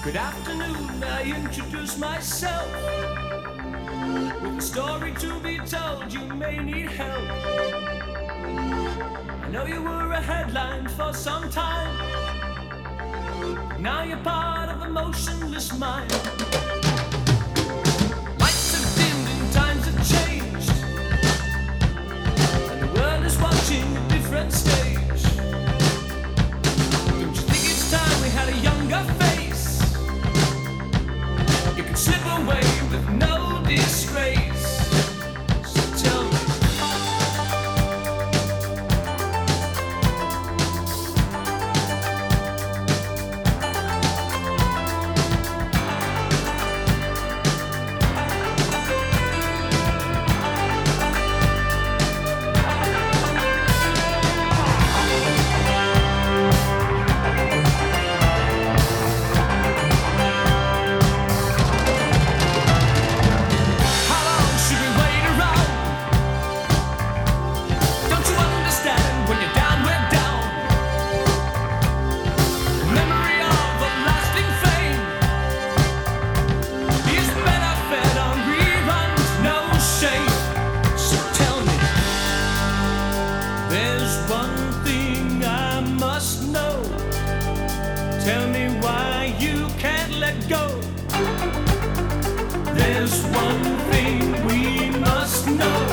Good afternoon, I introduce myself with a story to be told. You may need help. I know you were a headline for some time. Now you're part of a motionless mind. Lights have dimmed and times have changed, and the world is watching a different stage. Don't you think it's time we had a younger face? You can slip away with no disgrace. So tell me, tell me why you can't let go. There's one thing we must know.